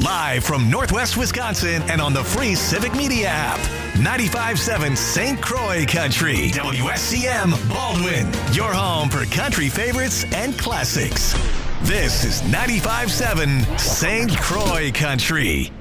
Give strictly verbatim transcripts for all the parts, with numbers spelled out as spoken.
Live from Northwest Wisconsin and on the free Civic Media app. ninety-five point seven Saint Croix Country. W S C M Baldwin. Your home for country favorites and classics. This is ninety-five point seven Saint Croix Country.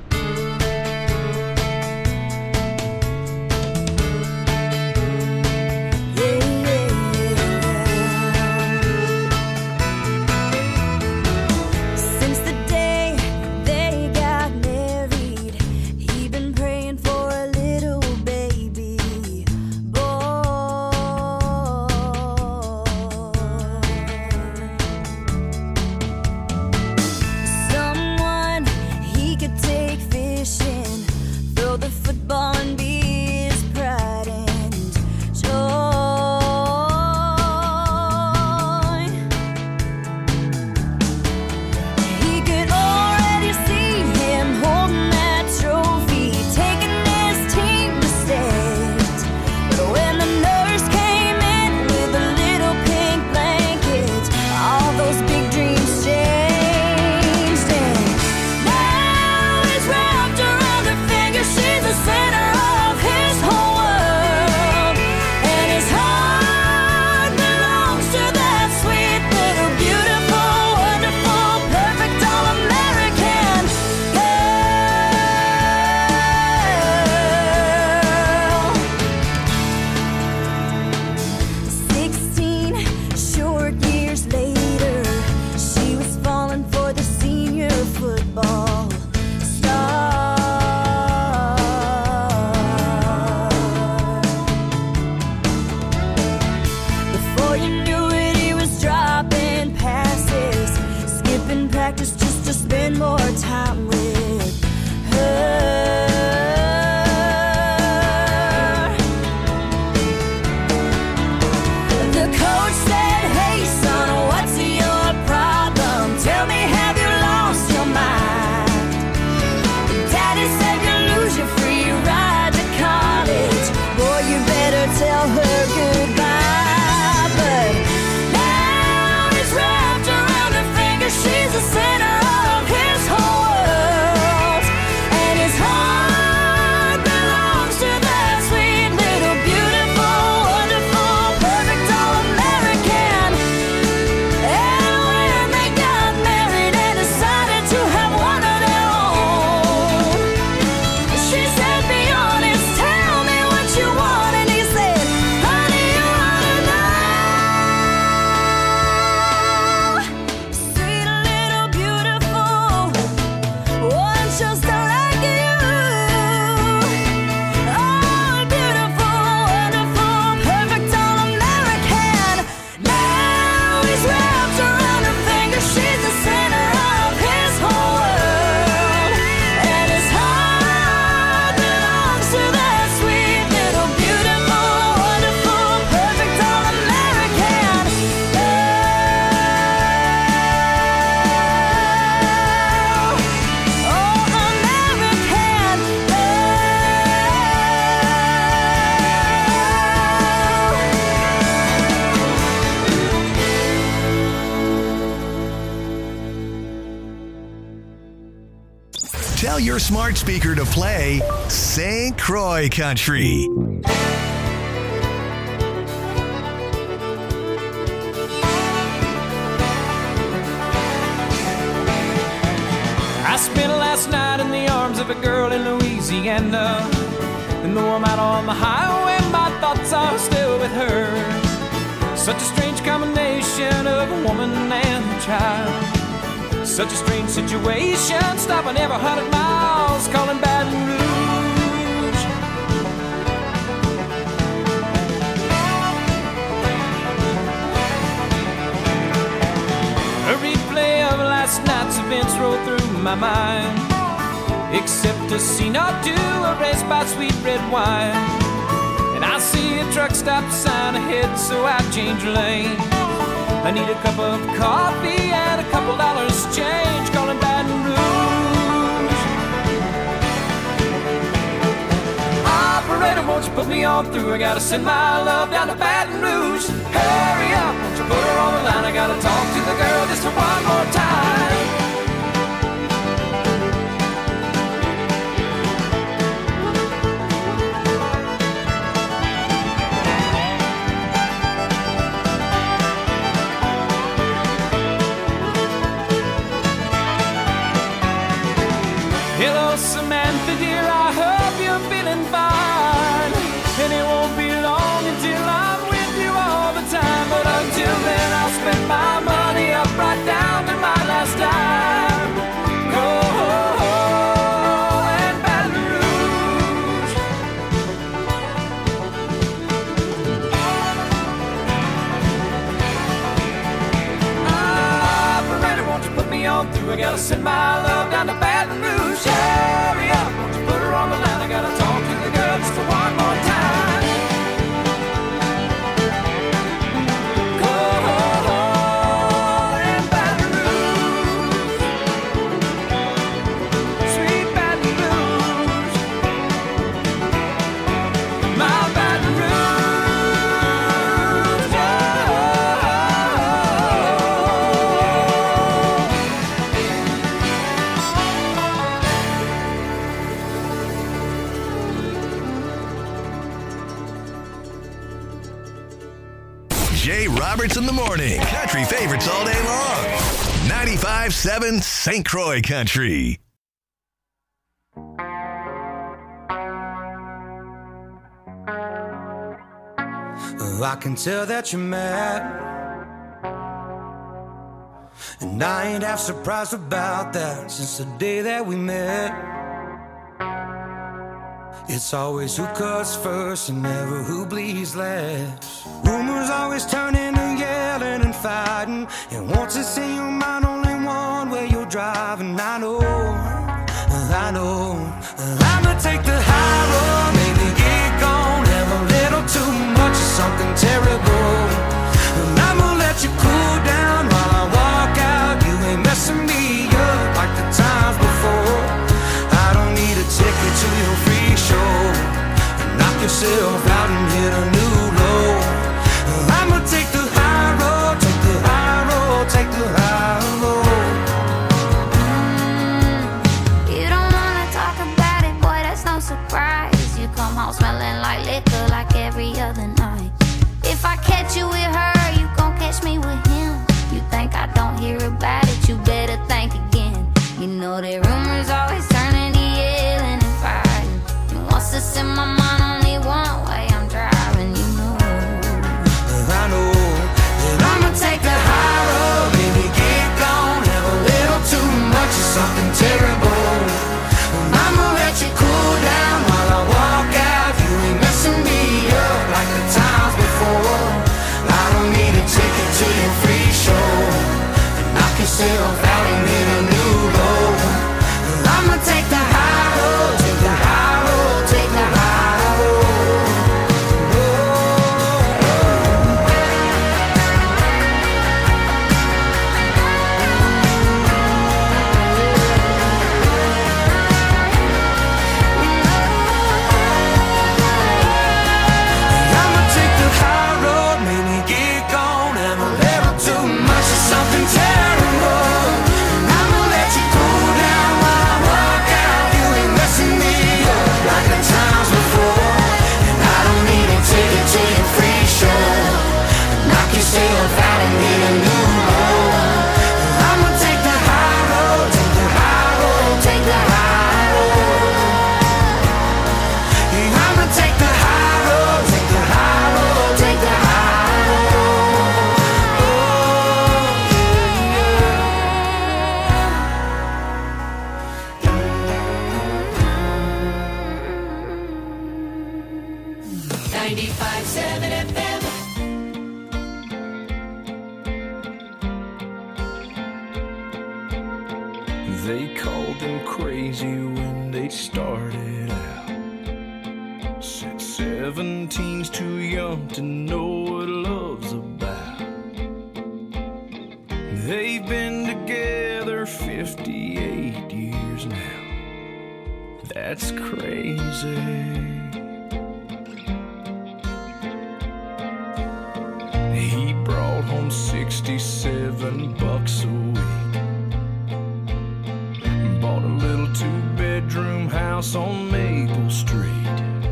Tell your smart speaker to play Saint Croix Country. I spent last night in the arms of a girl in Louisiana, and though I'm out on the highway, my thoughts are still with her. Such a strange combination of a woman and a child. Such a strange situation, stopping every hundred miles, calling Baton Rouge. A replay of last night's events rolled through my mind, except a scene or two erased by sweet red wine. And I see a truck stop sign ahead, so I change lanes. I need a cup of coffee and a couple dollars change, calling Baton Rouge. Operator, won't you put me on through? I gotta send my love down to Baton Rouge. Hurry up, won't you put her on the line? I gotta talk to the girl just one more time. Samantha, dear, I hope you're feeling fine. And it won't be long until I'm with you all the time. But until then, I'll spend my money up right down to my last dime. Go and Baton Rouge. Ah, Beretta, won't you put me on through? I gotta send my love down to Baton Rouge. Hurry up, won't you put her on the line? I gotta talk to the girl just one more time. Go and Baton Rouge, sweet Baton Rouge, my Baton Rouge, oh. Jay Roberts in the morning. Country favorites all day long. ninety-five seven Saint Croix Country. Oh, I can tell that you're mad, and I ain't half surprised about that. Since the day that we met, it's always who cuts first and never who bleeds last. Rumors always turn into yelling and fighting, and once it's in your mind, only one way you're driving. I know, I know, I'ma take the high road, maybe get gone, have a little too much of something terrible. And I'ma let you cool down while I walk out. You ain't messing me up like the times before. I don't need a ticket to your free show. Knock yourself out and hit a new low. I'ma take the high road, take the high road, take the high road. You don't wanna talk about it, boy, that's no surprise. You come home smelling like liquor like every other night. If I catch you with her, you gon' catch me with him. You think I don't hear about it, you better think again. You know that rumors always turn into yelling and fighting. And once it's in my mind, only one way I'm driving, you know. I know that I'ma take the high road, baby, get gone, have a little too much of something terrible. And I'ma let you cool down while I walk out. You ain't messing me up like the times before. I don't need a ticket to your free show. And knock yourself out and hit a new low. I'ma take the high road, take the high road, take the high road. I'ma take the high road, maybe get gone, have a little too much of something terrible. And I'ma let you cool down while I walk out. You ain't messing me up like the times before. And I don't need a ticket to your free show. Knock yourself out and hit a new low. I'ma take the high road, take the high road, take the high road. Yeah, I'ma take the high road, take the high road, take the high road. Oh, ninety-five seven F M. They called them crazy when they started out. Said seventeen's too young to know what love's about. They've been together fifty-eight years now. That's crazy. He brought home sixty-seven bucks a week. Bought a little two-bedroom house on Maple Street,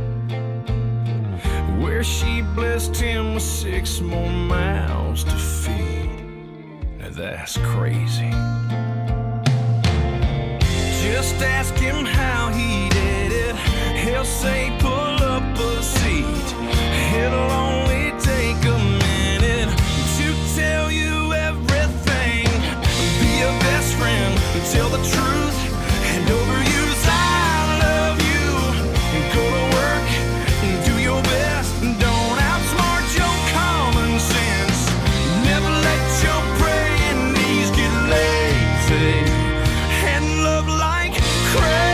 where she blessed him with six more mouths to feed. Now that's crazy. Just Just ask him how he did it. He'll say pull up a seat. It'll only take a minute to tell you everything. Be your best friend, tell the truth, and overuse I love you. Go to work, do your best, don't outsmart your common sense. Never let your praying knees get lazy, and love like crazy.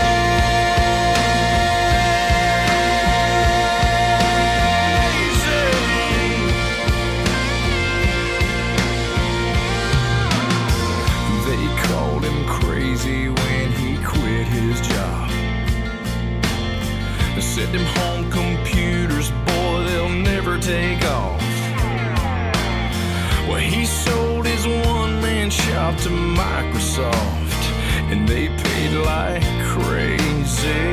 They called him crazy when he quit his job. They said them home computers, boy, they'll never take off. Well, he sold his one-man shop to Microsoft, and they paid like crazy.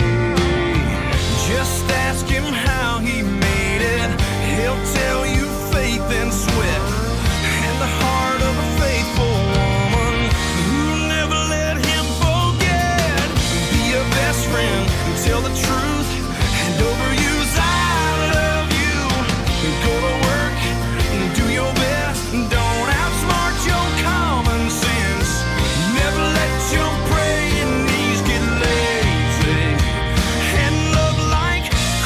Just ask him how he made it. He'll tell you faith and sweat, and the heart of a faithful woman who never let him forget. Be your best friend, tell the truth, and overuse I love you. Go to work, do your best, don't outsmart your common sense. Never let your praying knees get lazy, and love like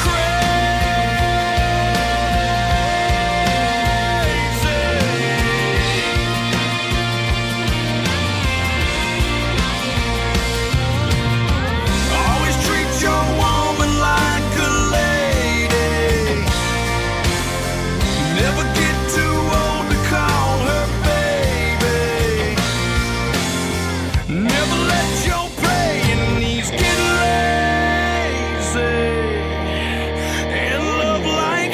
always treat your woman like a lady. Never get too old to call her baby. Never let your praying knees get lazy, and love like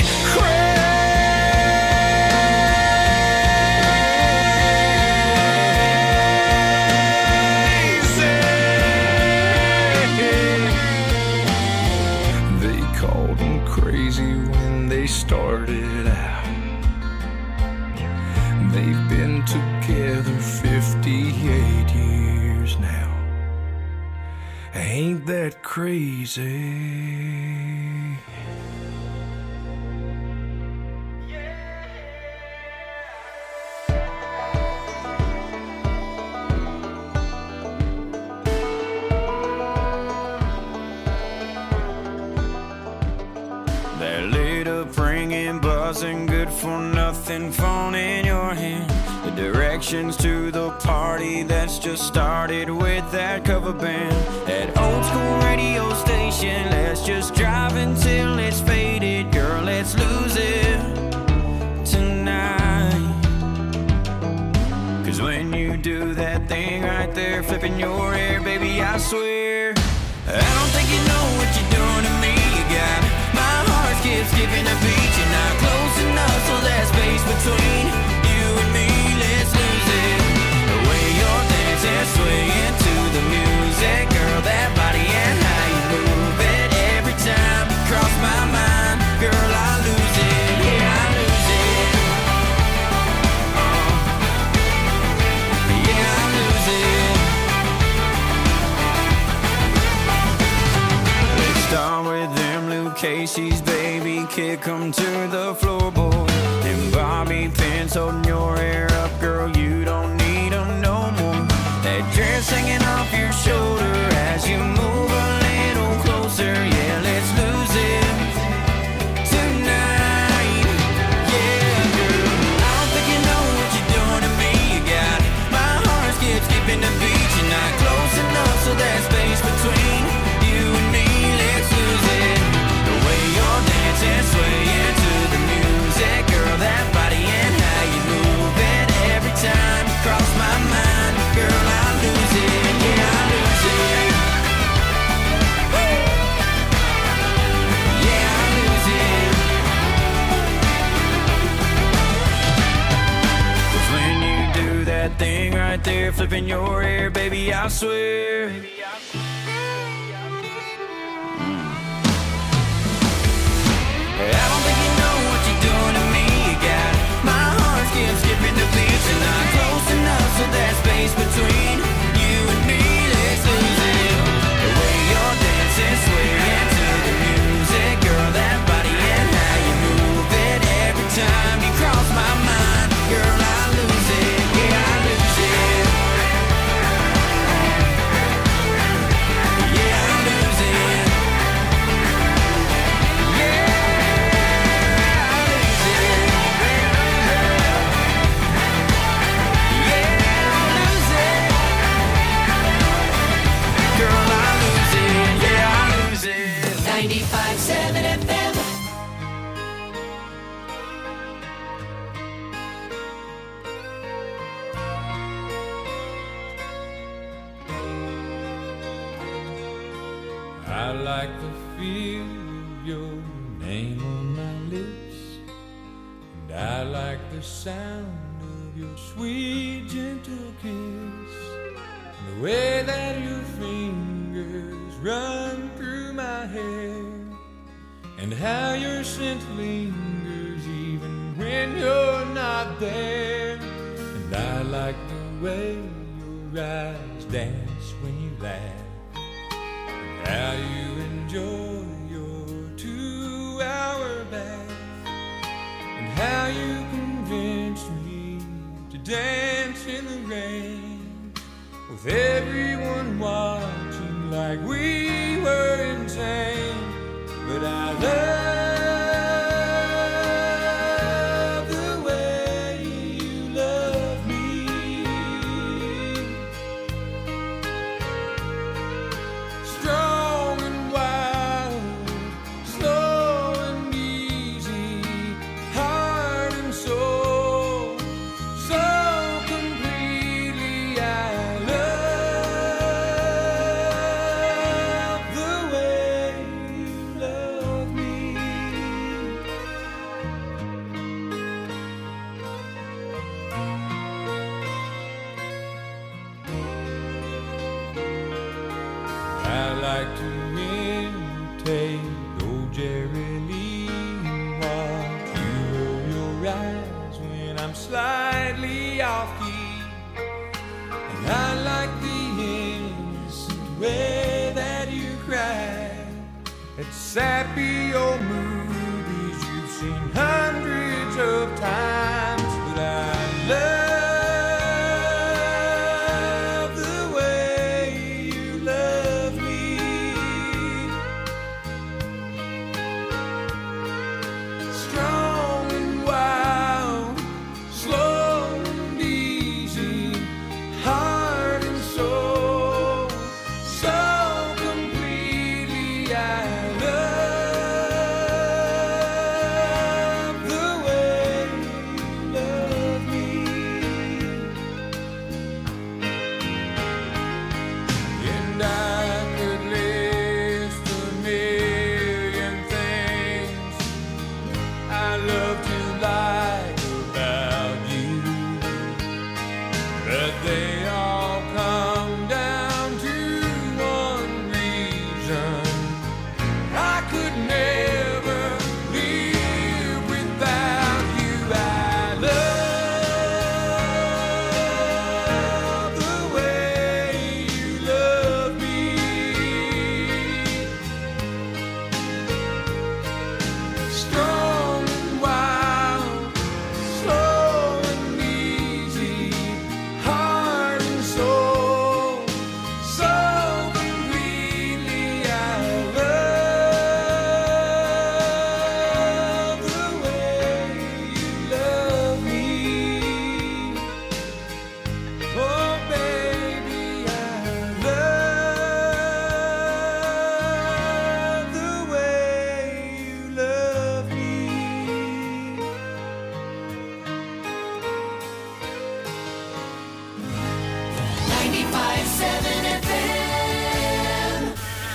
crazy. They called him crazy when they started out. They've been together fifty-eight years now. Ain't that crazy? That lit up ringing, buzzing, good for nothing phone in your hand. The directions to the party that's just started with that cover band. That old school radio station, let's just drive until it's faded. Girl, let's lose it tonight. Cause when you do that thing right there, flipping your hair, baby, I swear I don't think you know what you're doing to me. You got my heart skips skipping a beat. You're not close enough, so that space between you and me, let's lose it. The way you're dancing, swaying to the music, girl, that body and how you move it. Every time you cross my mind, girl, I lose it. Yeah, I lose it. Uh, yeah, I lose it. Let's start with them Luke Casey's, baby, kick 'em to the floorboard. Them bobby pins holding your hair up, girl, you don't need 'em no more. That dress hanging off your shoulder as you move a little closer. Yeah, let's lose it tonight. Yeah, girl, I don't think you know what you're doing to me. You got my heart skips skipping the beat. You're not close enough, so that space between you and me, let's lose it. The way you're dancing, swaying to the music, girl, that body and how you move it. Every time you cross my mind, girl, I lose it. Yeah, I lose it. Woo! Yeah, I lose it. 'Cause when you do that thing right there, flipping your hair, baby, I swear I don't think you know what you're doing to me. You got my heart skips skipping the beat. You're not close enough, so that space between you and me, let's lose it. I like the feel of your name on my lips, and I like the sound of your sweet gentle kiss, and the way that your fingers run through my hair, and how your scent lingers even when you're not there. And I like the way your eyes dance when you laugh, and how you enjoy your two-hour bath, and how you convince me to dance in the rain with everyone watching like we were insane. But I love the way you love me, strong and wild, slow and easy, heart and soul, so completely. I love the way you love me. I like to imitate old Jerry Lee and watch you roll your eyes when I'm slightly off key. And I like the innocent way that you cry at sappy old movies you've seen hundreds of times. But I love the way you love me, strong and wild, slow and easy, heart and soul, so completely. I love the way you love me. And I could list a million things I love to like about you, but they all come down to one reason: I could never live without you. I love the way you love me, strong and wild, slow and easy, heart and soul, so completely. I love the way you love me. Oh baby, I love the way you love me. ninety-five seven F M.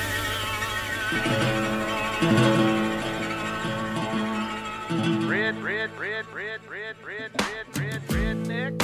Red, red, red, red, red, red, red, red, redneck.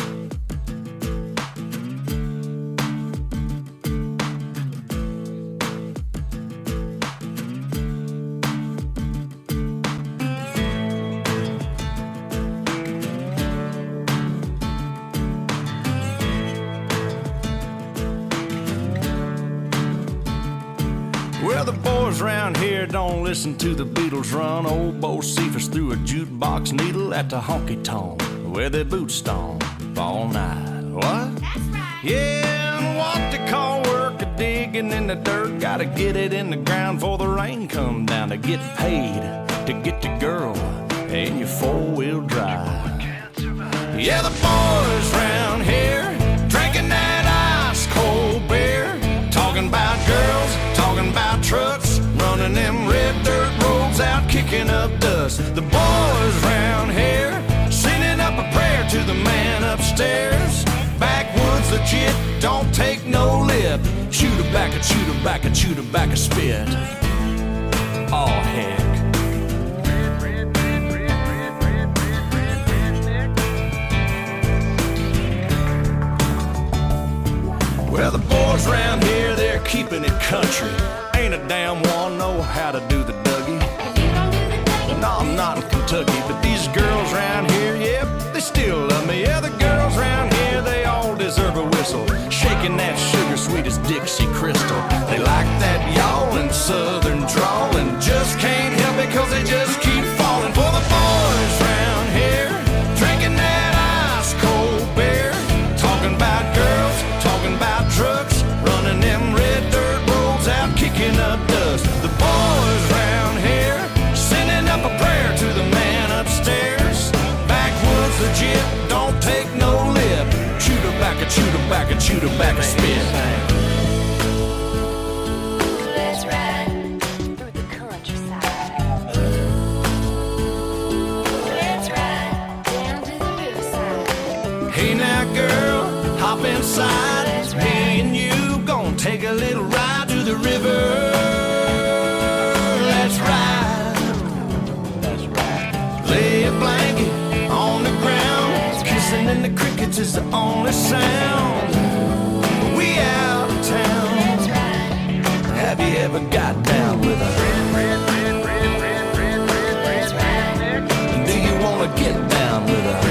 Well, the boys round here don't listen to the Beatles run. Old Bo Cephas threw a jukebox needle at the honky-tonk where their boots stomp all night. What? That's right. Yeah, and what they call work a digging in the dirt. Gotta get it in the ground before the rain come down to get paid, to get the girl in your four-wheel drive. Yeah, the boys round here drinking that ice-cold beer, talking about girls, talking about trucks, running them red dirt roads out, kicking up dust. The boys round here sending up a prayer to the man upstairs. Backwoods legit, don't take no lip. chew tobacco, chew tobacco, chew tobacco spit. Oh heck. Well, the boys around here, they're keeping it country. Ain't a damn one know how to do the Dougie. No, I'm not in Kentucky, but these girls around here, yep, they still love me. Yeah, the girls around here, they all deserve a whistle. Shaking that sugar sweet as Dixie Crystal. They like that yawling southern drawl and just can't help it cause they just keep falling for the boys around here. Drinking that ice cold beer. Talking about girls, talking about trucks, running them red dirt roads out, kicking up dust. The boys around here sending up a prayer to the man upstairs. Backwoods legit, don't take no lip. Chew tobacco, chew tobacco, chew tobacco spit. Let's ride through the countryside. Let's ride down to the riverside. Hey now girl, hop inside. Me and you gon' take a little ride to the river. Let's ride. Let's ride. Lay a blanket on the ground. Kissing in the crickets is the only sound. We out of town. Let's ride. Have you ever got down with a Let's ride. Do you wanna get down with a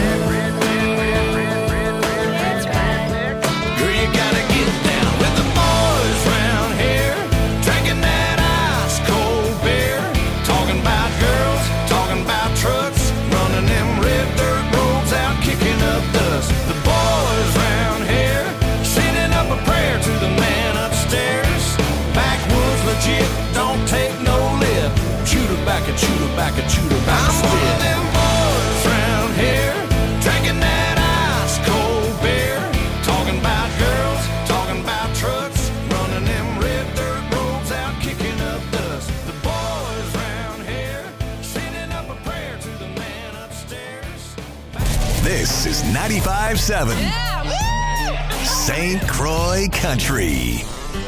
Let's ride. Girl, you gotta get down with the boys round here. Drinking that ice cold beer. Talking about girls, talking about trucks, running them red dirt roads out, kicking up dust. The boys round here sending up a prayer to the man upstairs. Backwoods legit, don't take no lip. Chew tobacco, chew tobacco, chew tobacco spit. I'm one of them boys round here, drinking that ice cold beer. Talking about girls, talking about trucks, running them red dirt roads out, kicking up dust. The boys round here sending up a prayer to the man upstairs. This is ninety-five seven Saint Croix Country.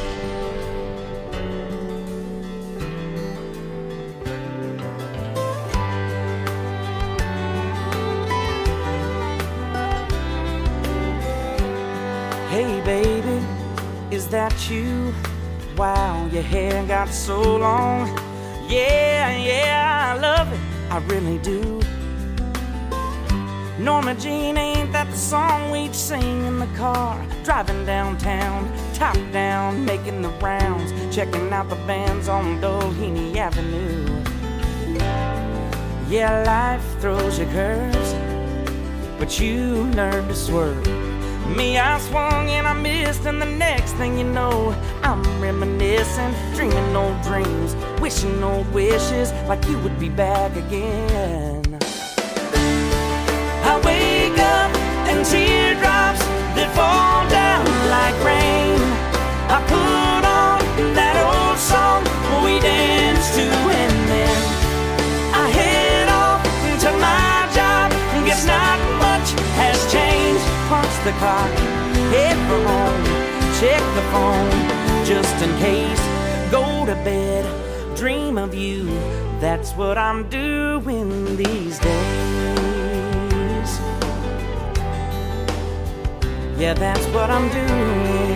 Hey baby, is that you? Wow, your hair got so long. Yeah, yeah, I love it, I really do. Norma Jean, ain't that the song we'd sing in the car? Driving downtown, top down, making the rounds, checking out the bands on Doheny Avenue. Yeah, life throws you curves, but you learn to swerve. Me, I swung and I missed, and the next thing you know, I'm reminiscing, dreaming old dreams, wishing old wishes like you would be back again. I wake up and teardrops that fall down like rain. I put on that old song we danced to, and then I head off to my job. Guess not much has changed. Punch the clock, head for home, check the phone just in case. Go to bed, dream of you. That's what I'm doing these days. Yeah, that's what I'm doing.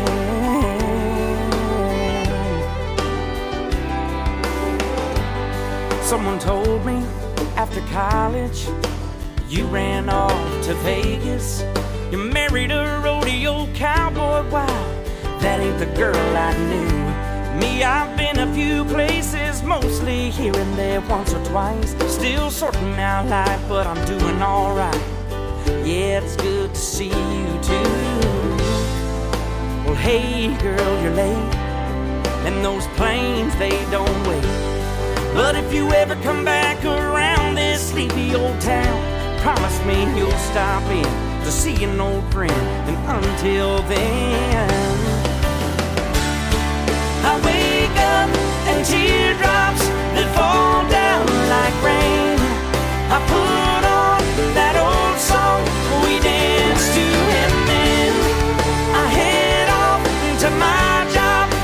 Someone told me after college you ran off to Vegas. You married a rodeo cowboy. Wow, that ain't the girl I knew. Me, I've been a few places, mostly here and there, once or twice. Still sorting out life, but I'm doing alright. Yeah, it's good to see you too. Well, hey girl, you're late, and those planes, they don't wait. But if you ever come back around this sleepy old town, promise me you'll stop in to see an old friend. And until then, I wake up and teardrops that fall down like rain. I put on that old song we danced to, and then I head off to my job.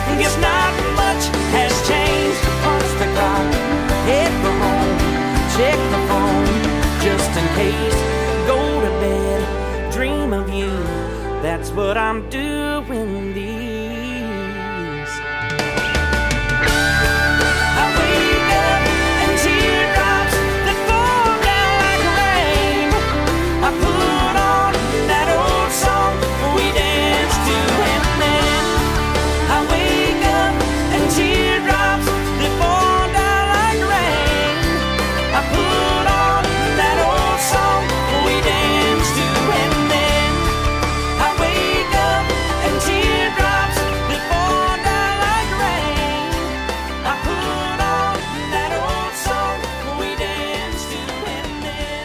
but I'm doing these. I wake up and teardrops that fall down like rain. I put on that old song we danced to, and then I wake up and teardrops that fall down like rain. I put on that old song we danced to, and then I wake up and teardrops that fall down like rain. I put on that old song we danced to, and then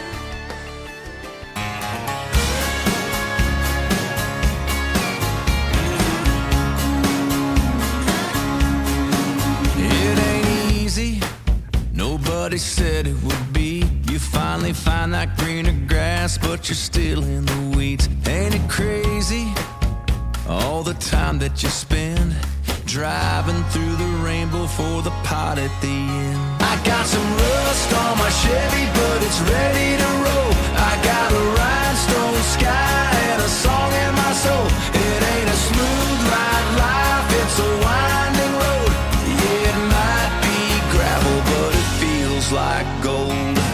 It ain't easy, nobody said it would be. You finally find that greener grass, but you're still in the weeds. Ain't it crazy, all the time that you spend driving through the rainbow for the pot at the end? I got some rust on my Chevy, but it's ready to roll. I got a rhinestone sky and a song in my soul. It ain't a smooth ride life, it's a winding road. Yeah, it might be gravel, but it feels like gold.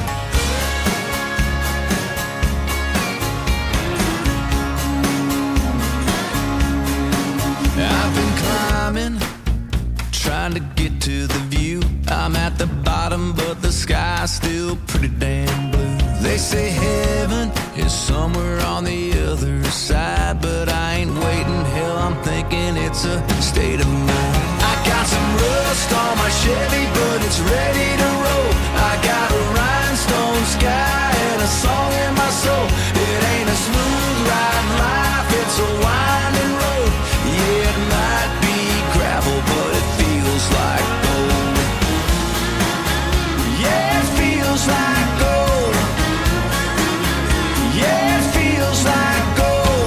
I've been climbing, trying to get to the view. I'm at the bottom, but the sky's still pretty damn blue. They say heaven is somewhere on the other side, but I ain't waiting. Hell, I'm thinking it's a state of mind. I got some rust on my Chevy, but it's ready to roll. I got a rhinestone sky and a song in my soul. It ain't a smooth ride life, it's a winding road. Yeah, it might be gravel, but it feels like gold. Yeah, it feels like gold. Yeah, it feels like gold.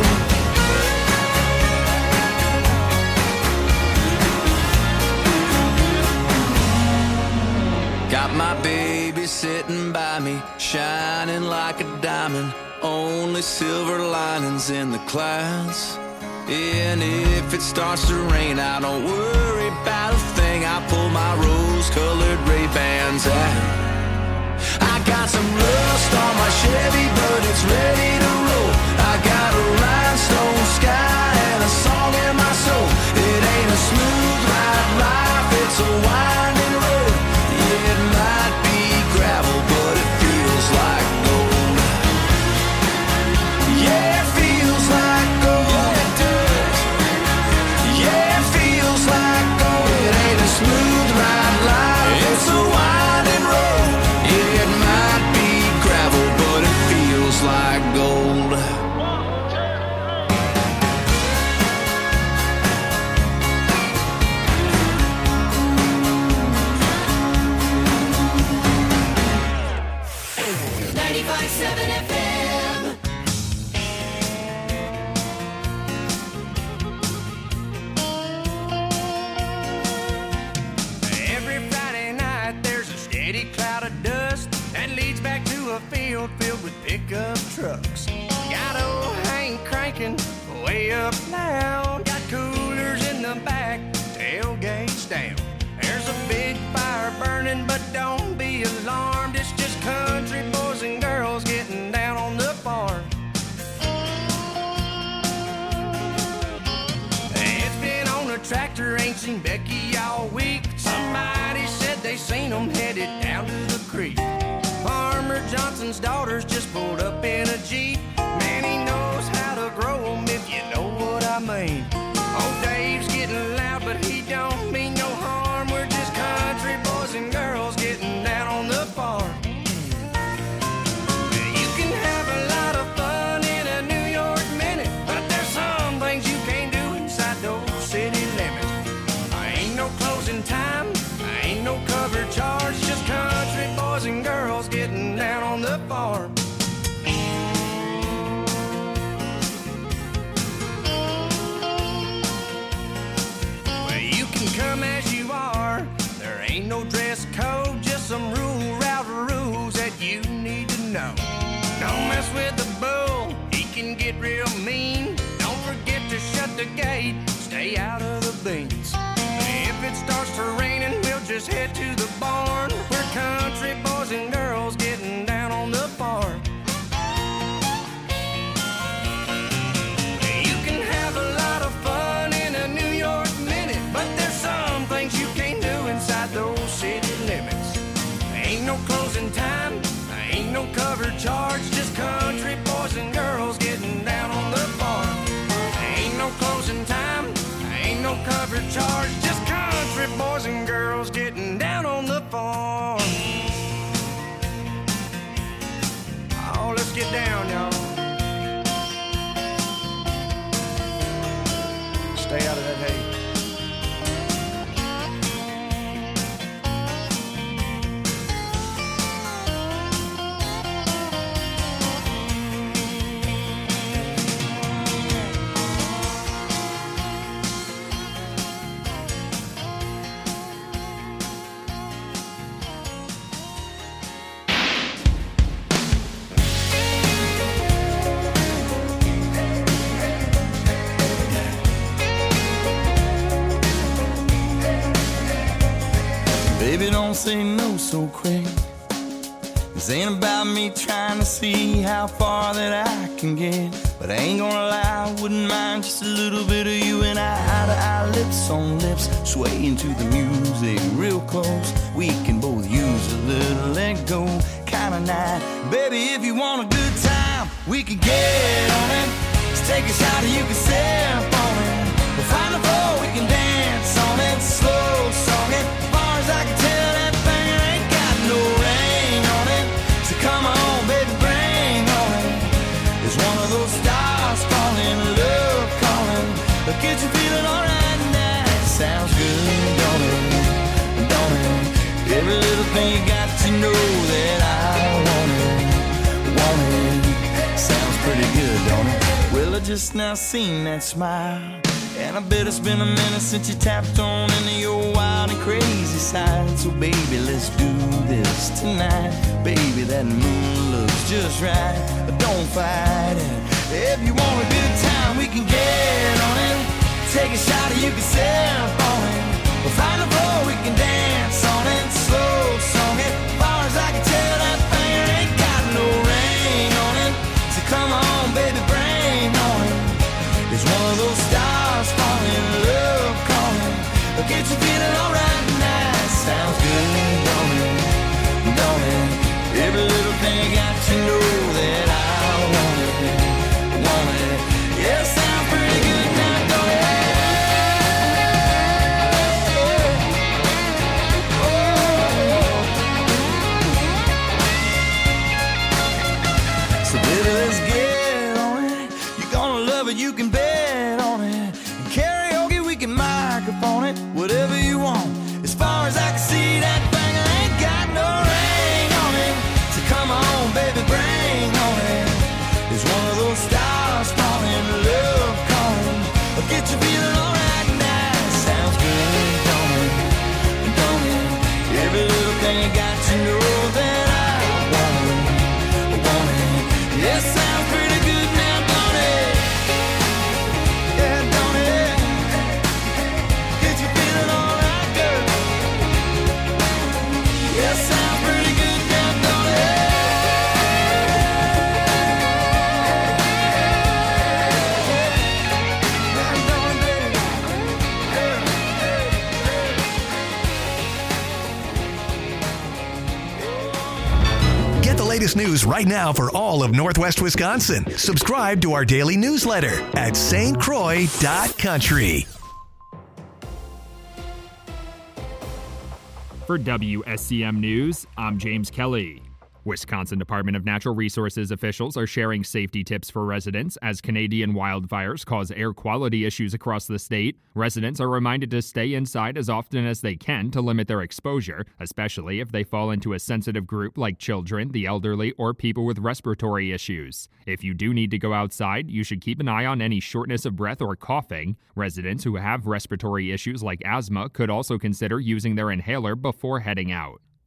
Got my baby sitting by me, shining like a diamond. Only silver linings in the clouds. And if it starts to rain, I don't worry about a thing. I pull my rose-colored Ray-Bans out. I got some rust on my Chevy, but it's ready to roll. I got a rhinestone sky and a song in my soul. It ain't a smooth ride life, it's a winding road. Yeah, it might be gravel, but it feels like gold. Yeah, it feels like gold. Yeah, it feels like gold. It ain't a smooth ride life, it's a winding road. Yeah, it might be gravel, but it feels like gold. ninety-five point seven F M. Every Friday night there's a steady cloud of dust that leads back to a field filled with pickup trucks. Got old Hank cranking way up loud. Got coolers in the back, tailgates down. There's a big fire burning, but don't be alarmed. It's just country boys and girls getting down on the farm. It's been on a tractor, ain't seen Becky all week. Somebody said they seen them headed down to the creek. Farmer Johnson's daughters just pulled up in a Jeep. Man, he knows how to grow them, if you know what I mean. Old Dave's getting loud, but he don't mean no harm. We're just country boys and girls getting down on the farm. You can have a lot of fun in a New York minute, but there's some things you can't do inside those city limits. Ain't no closing time, ain't no cover charge, just country boys and girls getting down on the farm. the gate, stay out of the beans. If it starts to raining, we'll just head to the barn. We're country boys and girls getting down on the farm. You can have a lot of fun in a New York minute, but there's some things you can't do inside those city limits. Ain't no closing time, ain't no cover charge, just country boys and girls getting down on the farm. Ain't no closing time, ain't no cover charge, just country boys and girls getting down on the farm. Oh, let's get down, y'all. Stay out of that hay. Baby, don't say no so quick. This ain't about me trying to see how far that I can get. But I ain't gonna lie, I wouldn't mind just a little bit of you and I. Eye to eye, lips on lips, swaying to the music real close. We can both use a little let go kind of night. Baby, if you want a good time, we can get on it. Just take a shot and you can sip on it. We'll find a floor, we can dance on it. Slow song it. I can tell that thing ain't got no rain on it. So come on, baby, bring on it. It's one of those stars falling, love calling. But get you feeling alright now. Sounds good, don't it? Don't it? Every little thing you got to know that I want it. Want it. Sounds pretty good, don't it? Well, I just now seen that smile. And I bet it's been a minute since you tapped on into your wild and crazy side. So baby, let's do this tonight. Baby, that moon looks just right. But don't fight it. If you want a good time, we can get on it. Take a shot and you can sip on it. We'll find a floor, we can dance on it. Slow song it. As far as I can tell, that thing ain't got no rain on it. So come on, baby, bring on it. It's one of those stars falling, love calling. But get you feeling alright now. Sounds good, don't it? Don't it? Every little thing got to know that I want it. Want it. Yeah, sounds pretty good now, don't it? So baby, let's get on it. You're gonna love it, you can bet on it. And karaoke, we can microphone it. Whatever you want. As far as I can see, that thing ain't got no ring on it. So come on, baby, bring on it. It's one of those stars falling, love calling. I'll get you feeling alright now. Sounds good, don't it? Don't it? Every little thing you got to know that I want it. Want it. Yeah, sounds pretty good now, don't it? Yeah, don't it? Get you feeling alright, girl. Yeah, sounds pretty good now, don't it? Yeah, don't it, baby? Get the latest news right now for all of Northwest Wisconsin. Subscribe to our daily newsletter at S T Croix dot country. For W S C M News, I'm James Kelly. Wisconsin Department of Natural Resources officials are sharing safety tips for residents as Canadian wildfires cause air quality issues across the state. Residents are reminded to stay inside as often as they can to limit their exposure, especially if they fall into a sensitive group like children, the elderly, or people with respiratory issues. If you do need to go outside, you should keep an eye on any shortness of breath or coughing. Residents who have respiratory issues like asthma could also consider using their inhaler before heading out.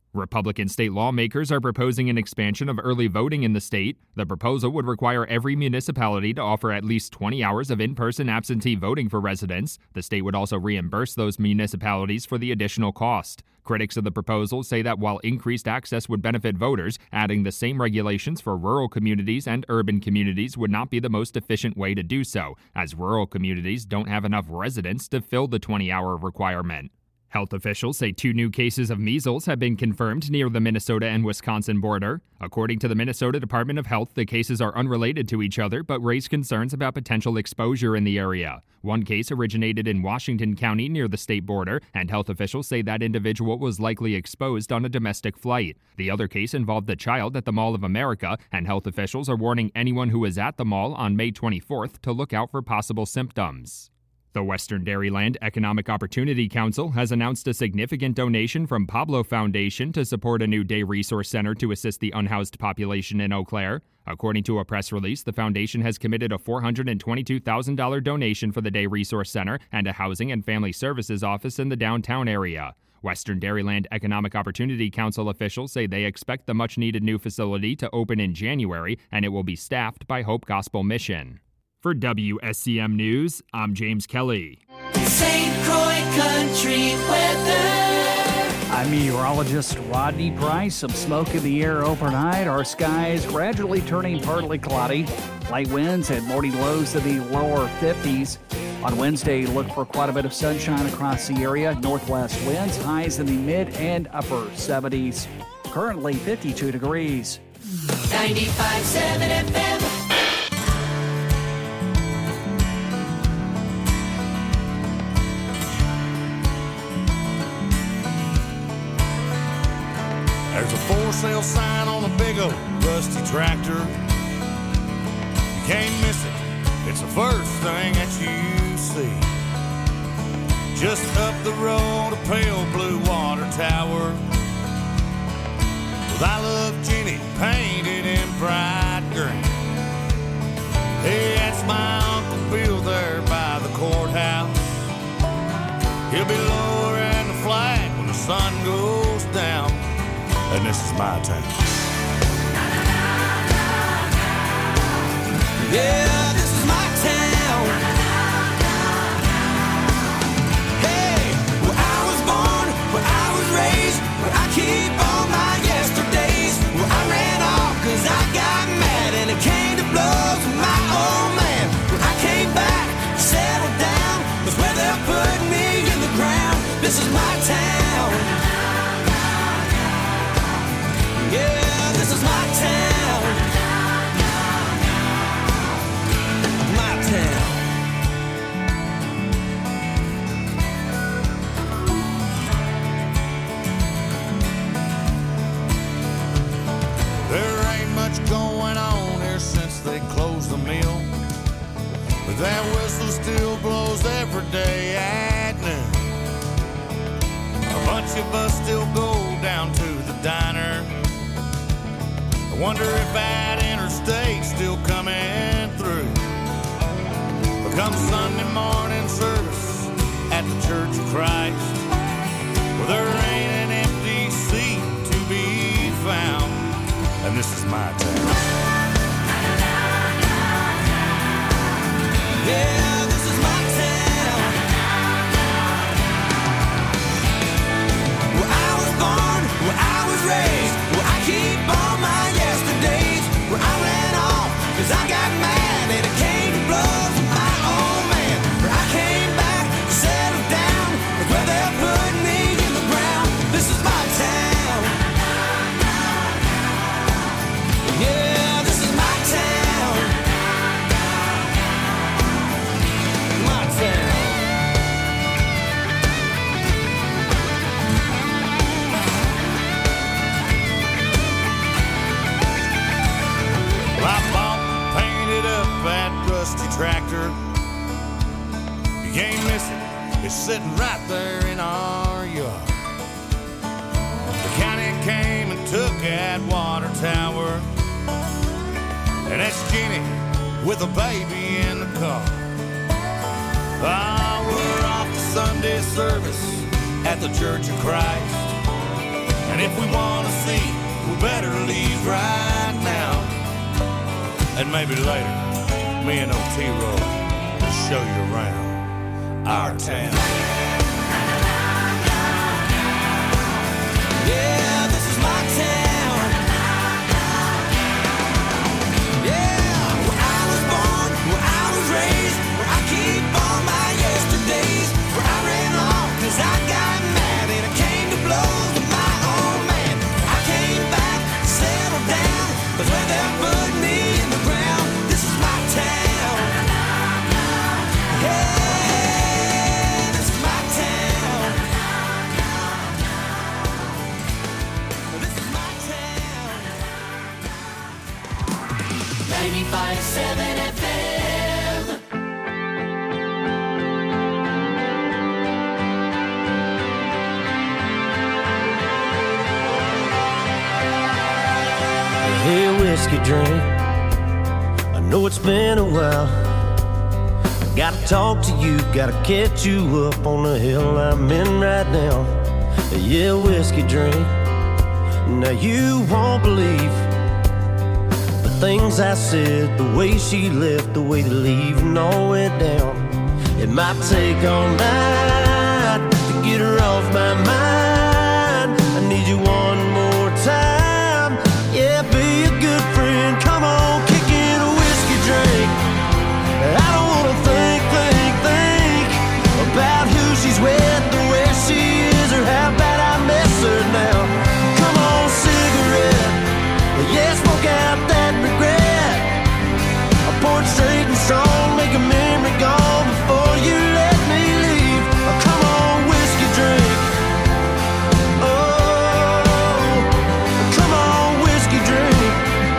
Republican state lawmakers are proposing an expansion of early voting in the state. The proposal would require every municipality to offer at least twenty hours of in-person absentee voting for residents. The state would also reimburse those municipalities for the additional cost. Critics of the proposal say that while increased access would benefit voters, adding the same regulations for rural communities and urban communities would not be the most efficient way to do so, as rural communities don't have enough residents to fill the twenty-hour requirement. Health officials say two new cases of measles have been confirmed near the Minnesota and Wisconsin border. According to the Minnesota Department of Health, the cases are unrelated to each other but raise concerns about potential exposure in the area. One case originated in Washington County near the state border, and health officials say that individual was likely exposed on a domestic flight. The other case involved a child at the Mall of America, and health officials are warning anyone who is at the mall on May twenty-fourth to look out for possible symptoms. The Western Dairyland Economic Opportunity Council has announced a significant donation from Pablo Foundation to support a new day resource center to assist the unhoused population in Eau Claire. According to a press release, the foundation has committed a four hundred twenty-two thousand dollars donation for the Day Resource Center and a Housing and Family Services office in the downtown area. Western Dairyland Economic Opportunity Council officials say they expect the much-needed new facility to open in January, and it will be staffed by Hope Gospel Mission. For W S C M News, I'm James Kelly. Saint Croix Country weather. I'm meteorologist Rodney Price. Some smoke in the air overnight. Our skies gradually turning partly cloudy. Light winds and morning lows in the lower fifties. On Wednesday, look for quite a bit of sunshine across the area. Northwest winds, highs in the mid and upper seventies. Currently fifty-two degrees. ninety-five point seven F M. There's a for sale sign on a big old rusty tractor. You can't miss it. It's the first thing that you see. Just up the road, a pale blue water tower with I Love Jenny painted in bright green. Hey, that's my Uncle Bill there by the courthouse. He'll be lowering the flag when the sun goes down. And this is my town. Yeah, this is my town. Hey, where I was born, where I was raised, where I keep all my yesterdays, where I ran off cause I got mad and it came to blows with my old man. When I came back, settled down, that's where they're putting me in the ground. This is my town. Yeah, this is my town. My town. There ain't much going on here since they closed the mill, but that whistle still blows every day at noon. A bunch of us still go down to the diner. I wonder if that interstate's still coming through. But come Sunday morning service at the Church of Christ, well, there ain't an empty seat to be found. And this is my town. Yeah, this is my town. Where I was born, where I was raised, where I keep all my yesterdays, where I ran off cause I got mad and it came to blows with my old man. Where I came back, settled down, that's where they're putting me in the ground. This is my town. Yeah, this is my town. My town. Well, I bought and painted up that rusty tractor. You can't miss it. It's sitting right there in our yard. The county came and took that water tower, and that's Jenny with a baby in the car. Ah, we're off to Sunday service at the Church of Christ. And if we want to see, we better leave right now. And maybe later, me and Otero will show you around our town. Yeah, this is my town. Yeah, where I was born, where I was raised, where I keep all my yesterdays, where I ran off cause I got mad and I came to blows with my old man. I came back, settled down, but where they put me in the ground, this is my town. Yeah, this is my town. This is my town. ninety-five point seven F M. Hey, whiskey drink, I know it's been a while. I gotta talk to you, gotta catch you up on the hill I'm in right now. Yeah, whiskey drink, now you won't believe the things I said, the way she left, the way the leaving all went down. It might take all night to get her off my mind. I need you one more time. Yeah, be a good friend. Come on, kick in a whiskey drink. I don't wanna think, think, think about who she's with, or where she is, or how bad I miss her now. Come on, cigarette. Yeah, smoke out that regret. I pour it straight and strong, make a memory gone before you let me leave. Oh, come on, whiskey drink. Oh, come on, whiskey drink.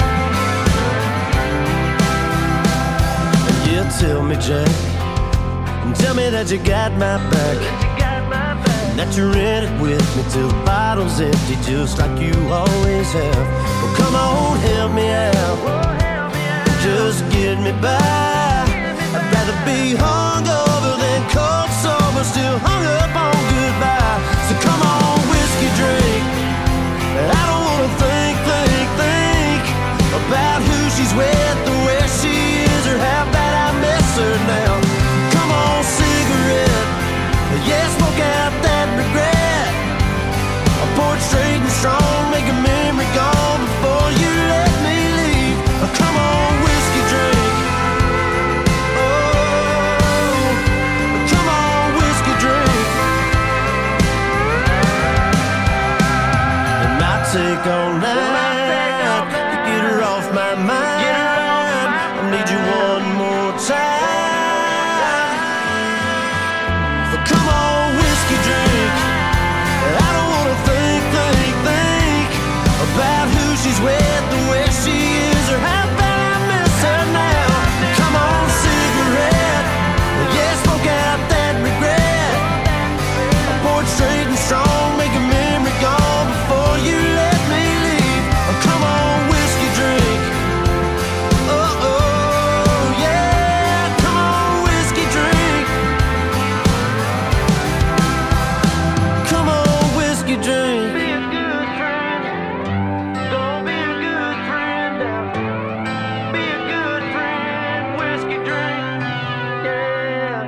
Yeah, tell me, Jack, and tell me that you got my back, and that you're in it with me till the bottle's empty, just like you always have. Well, come on, help me out, just get me by. I'd rather be hungover than cold sober, still hung up on goodbye. So come on, whiskey drink. I don't wanna think, think, think about who she's with, or where she is, or how bad I miss her now. Come on, cigarette. Yeah, smoke out that regret. I pour it straight and strong, make a memory gone before you let me leave. Oh, come on, whiskey drink. Oh, come on, whiskey drink. It might take all night to get her off my mind. I need you one more time. So come on, whiskey drink. I don't wanna think, think, think about who she's with, or where she is, or how bad I miss her now. Come on, cigarette. Yeah, smoke out that regret. I pour it straight and strong, make a memory gone before you let me leave. Oh, come on, whiskey drink. Oh, oh, yeah. Come on, whiskey drink. Come on, whiskey drink. Be a good friend. Don't be a good friend now. Be a good friend. Whiskey drink. Yeah.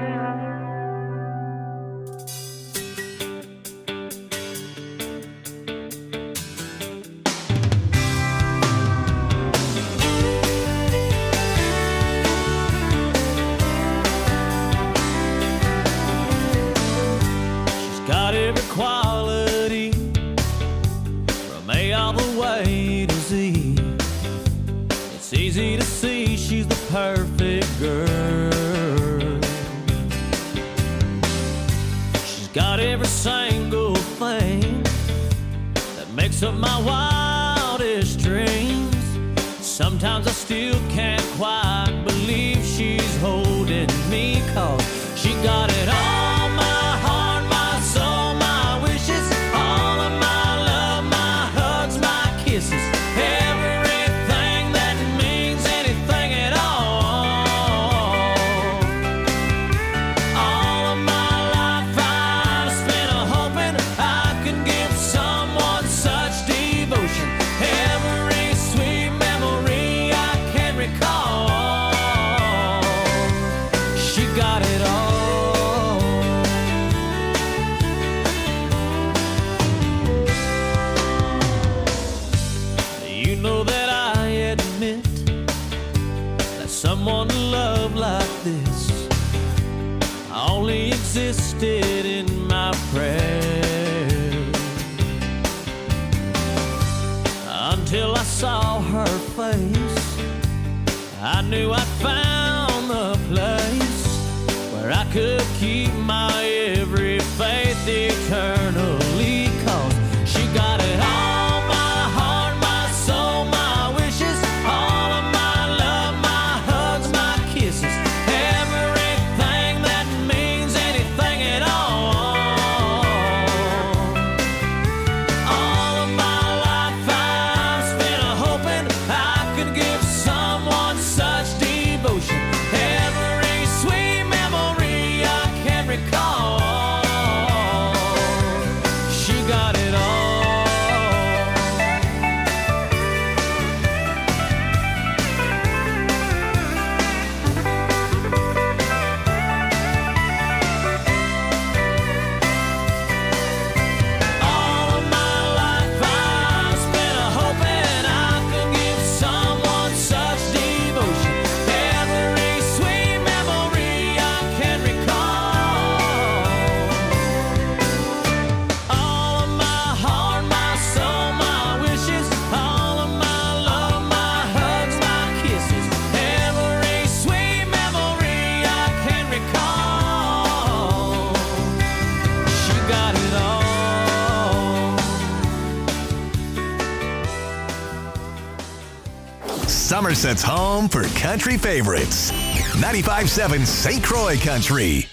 She's got every quality from A all the way to Z. It's easy to see she's the perfect girl. She's got every single thing that makes up my wildest dreams. Sometimes I still can't quite believe she's holding me, 'cause she got it all, my heart, my soul, my wishes, all of my love, my hugs, my kisses, everything that means anything at all. All of my life I've spent hoping I could give someone such someone to love like this only existed in my prayers. Until I saw her face, I knew I'd found the place where I could keep my every faith eternally. Cause she got it all, my heart, my soul, my wishes, all of my love, my hugs, my kisses, everything that means anything at all. All of my life I've spent hoping I could give someone such devotion. Every sweet memory I can recall. She got it all. All of my life I've spent hoping I could give someone such devotion. Every sweet memory I can recall. All of my heart, my soul, my wishes, all of my love, my hugs, my kisses, every sweet memory I can recall. She got it all. Somerset's home for country favorites. ninety-five point seven Saint Croix Country.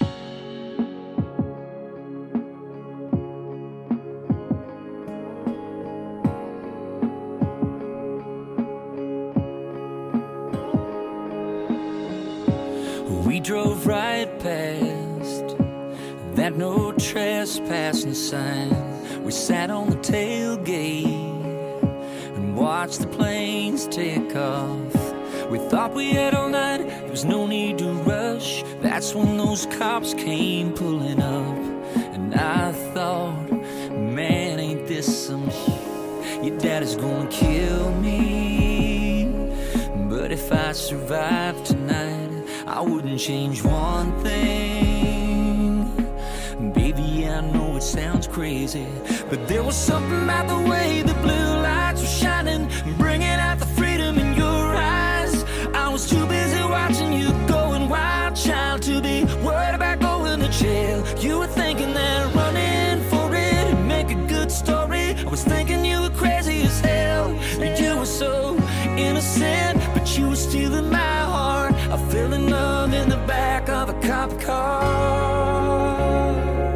We drove right past that no trespassing sign. We sat on the tailgate and watched the planes take off. We thought we had all night, there was no need to rush. That's when those cops came pulling up. And I thought, man, ain't this some shit? Your daddy's gonna kill me. But if I survive tonight, I wouldn't change one thing. Baby, I know it sounds crazy, but there was something about the way the blue lights were shining, bringing out the freedom in your eyes. I was too busy watching you going wild, child, to be worried about going to jail. You were thinking that running for it would make a good story. I was thinking you were crazy as hell. You were so innocent, but you were stealing my heart. I fell in love in the back of a cop car.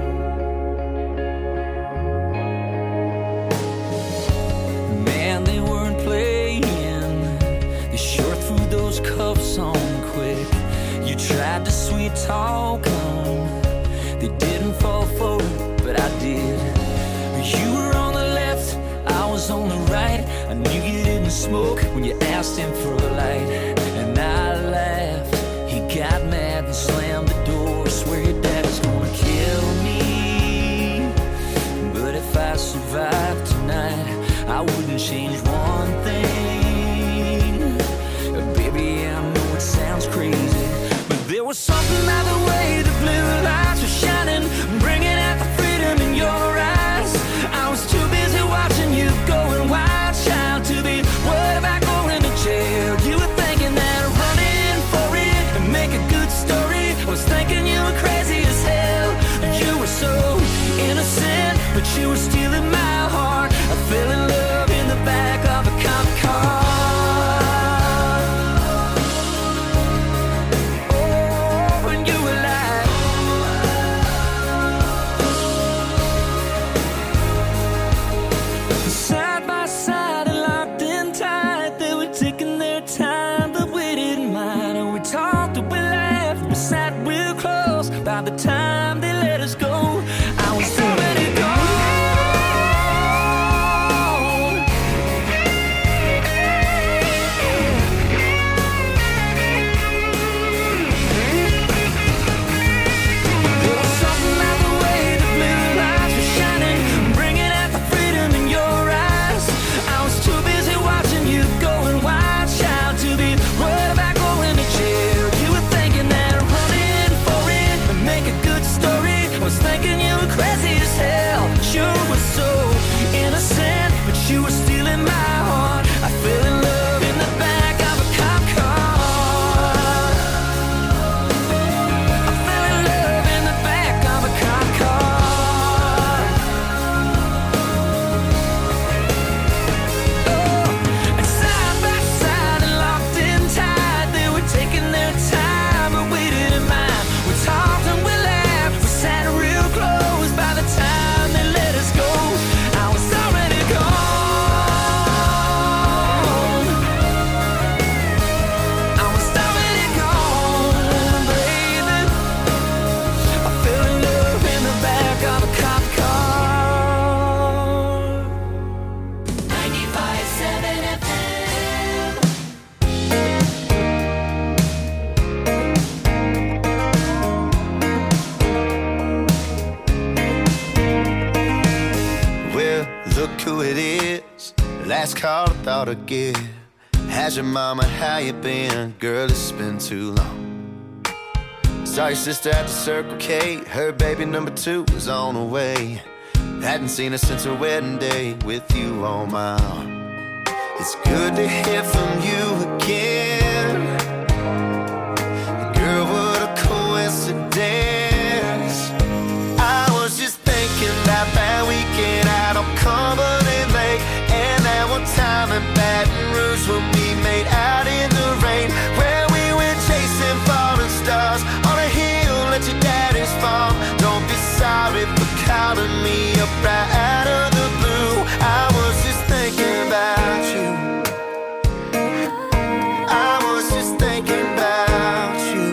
Man, they weren't playing. They sure threw those cuffs on quick. You tried to sweet talk them. They didn't fall for it, but I did. You were on the left, I was on the right. I knew you didn't smoke when you asked him for a light. And I laughed. He got mad and slammed the door. Swear your daddy's gonna kill me. But if I survive tonight, I wouldn't change one thing. Baby, I know it sounds crazy, but there was something about the way the blue lights were shining, bringing out the freedom in your eyes. I was too busy watching you going wild, child, to be worried about going to jail. You were thinking that running for it and make a good story. I was thinking you were crazy as hell. You were so innocent, but you were stealing my heart. I fell in love in the back of a cop car. Oh, and you were like, side by side and locked in tight. They were taking their time, but we didn't mind. And we talked and we laughed, we sat real close. By the time they let us go, I was already gone. Well, look who it is. Last call I thought I'd give. How's your mama, how you been? Girl, it's been too long. Saw your sister at the Circle K. Her baby number two was on the way. Hadn't seen her since her wedding day with you on my arm. It's good to hear from you again. Girl, what a coincidence. I was just thinking about that weekend out on Cumberland Lake, and that one time in Baton Rouge when we made out in the rain, where we went chasing falling stars on a hill at your daddy's farm. Don't be sorry for calling me up right out of the blue. I was just thinking about you. I was just thinking about you.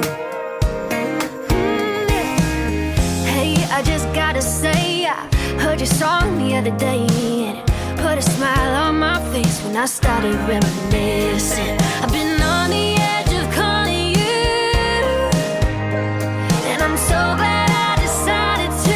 Hey, I just gotta say, I heard your song the other day, and it put a smile on my face when I started reminiscing. I've been on the edge of calling you, and I'm so glad I decided to.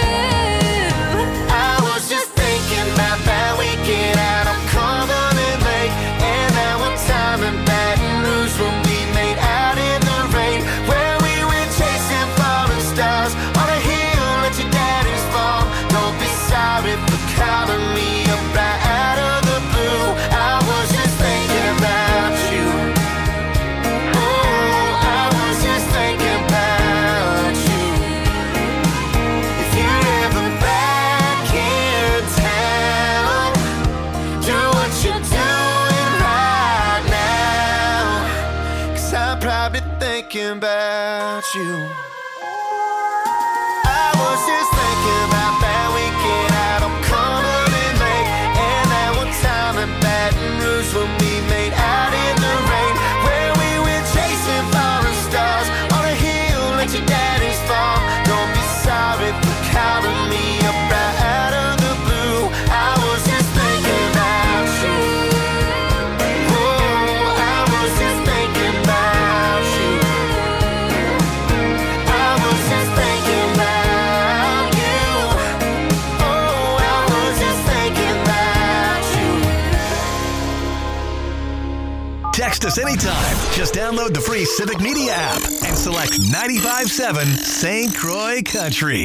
I was just thinking about that weekend out on Cumberland Lake, and that one time in Baton Rouge when we made out in the rain, where we went chasing falling stars on a hill at your daddy's farm. Don't be sorry for calling me up right out of the blue. I was just thinking about you. Oh, I was just thinking about you. If you're ever back in town, do what you're doing right now, 'cause I'm probably thinking about you. I was just thinking about that weekend out on Cumberland Lake, and that one time in Baton Rouge when we made out in the rain, where we went chasing falling stars on a hill at your daddy's farm. Don't be sorry for calling me up right out of the blue. I was just thinking about you. Oh, I was just thinking about you. I was just thinking about you. Oh, I was just thinking about you. Text us anytime. Just download the free Civic Media app and select ninety-five point seven Saint Croix Country.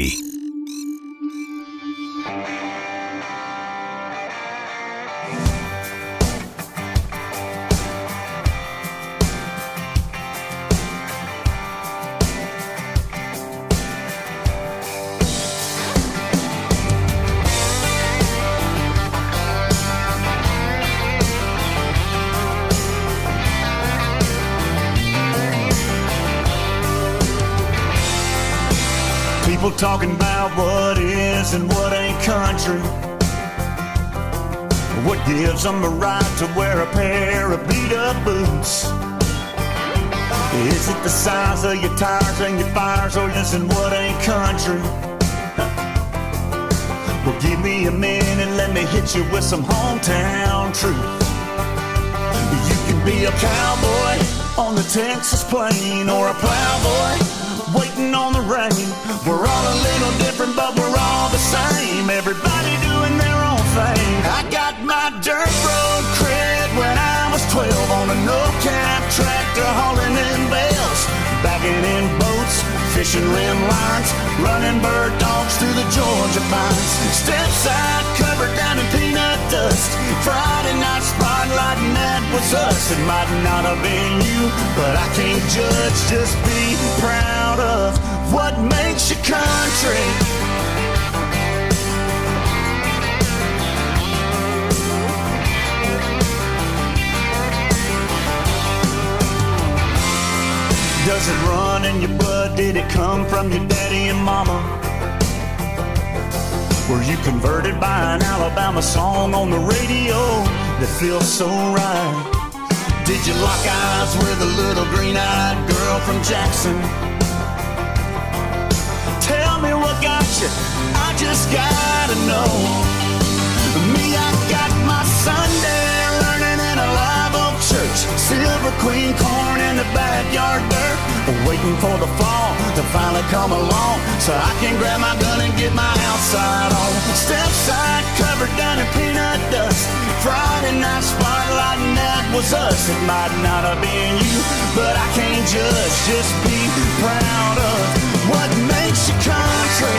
People talking about what is and what ain't country. What gives them a right to wear a pair of beat-up boots? Is it the size of your tires and your fires, or is it what ain't country? Well, give me a minute and let me hit you with some hometown truth. You can be a cowboy on the Texas plain, or a plowboy waiting on the rain. We're all a little different, but we're all the same. Everybody doing their own thing. I got my dirt road cred when I was twelve on a no-cap tractor hauling in bales, bagging in boats, fishing rim lines, running bird dogs through the Georgia pines. Step side covered down in peanut dust. Friday night spotlight, and that was us. It might not have been you, but I can't judge. Just be proud of what makes you country. Does it run in your blood? Did it come from your daddy and mama? Were you converted by an Alabama song on the radio that feels so right? Did you lock eyes with a little green-eyed girl from Jackson? Tell me what got you, I just gotta know. Me, I got my Sunday learning in a live oak church. Silver Queen corn in the backyard dirt, waiting for the fall to finally come along, so I can grab my gun and get my outside on. Step side cut night spotlight, and that was us. It might not have been you, but I can't judge. Just be proud of what makes you country.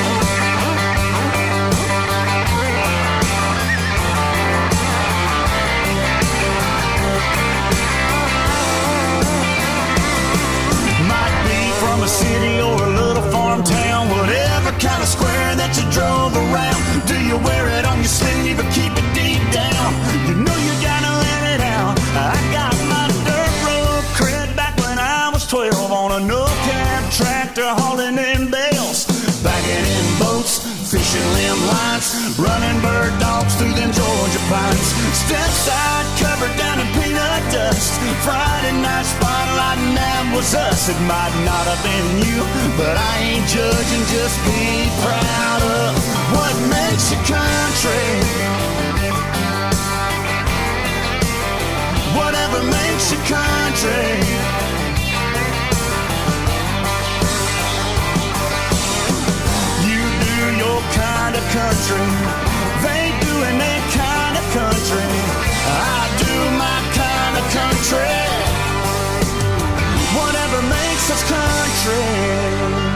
Might be from a city or a little farm town, whatever kind of square that you drove around. Do you wear it on your sleeve or keep it deep down? You know you gotta let it out. I got my dirt road cred back when I was twelve on a no-cab tractor hauling in bales, bagging in boats, fishing limb lines, running bird dogs through them Georgia pines. Step side covered down in peanut dust. Friday night spotlight, and that was us. It might not have been you, but I ain't judging. Just be proud of what makes you country. Whatever makes you country. You do your kind of country. They doing their kind of country. I do my kind of country. Whatever makes us country.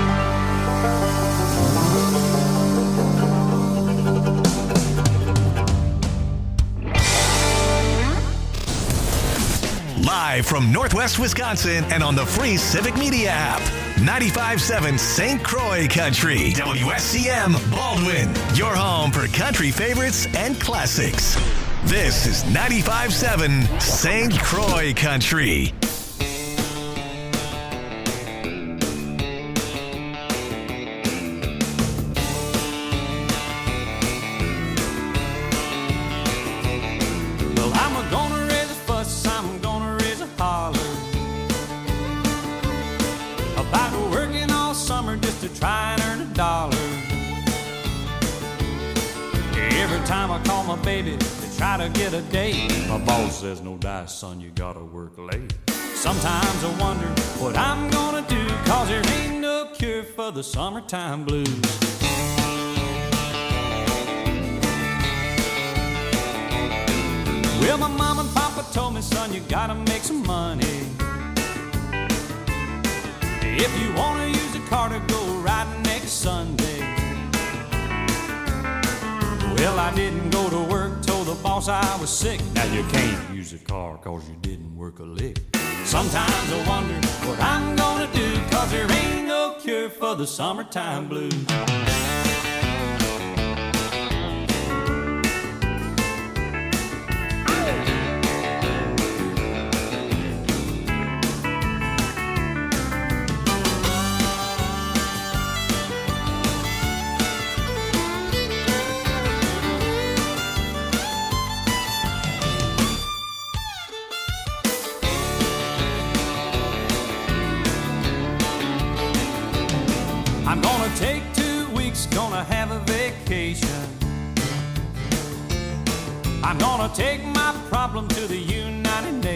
Live from Northwest Wisconsin and on the free Civic Media app. ninety-five point seven Saint Croix Country. W S C M Baldwin. Your home for country favorites and classics. This is ninety-five point seven Saint Croix Country. Well, I'm gonna raise a fuss, I'm gonna raise a holler about working all summer just to try and earn a dollar. Every time I call my baby to try to get a date, my boss says, no dice, son, you gotta work late. Sometimes I wonder what I'm gonna do, cause there ain't no cure for the summertime blues. Well, my mom and papa told me, son, you gotta make some money. If you wanna use a car to go riding next Sunday. Well, I didn't go to work, told the boss I was sick. Now you can't use a car cause you didn't work a lick. Sometimes I wonder what I'm gonna do, cause there ain't no cure for the summertime blues. I'm gonna take two weeks, gonna have a vacation. I'm gonna take my problem to the United Nations.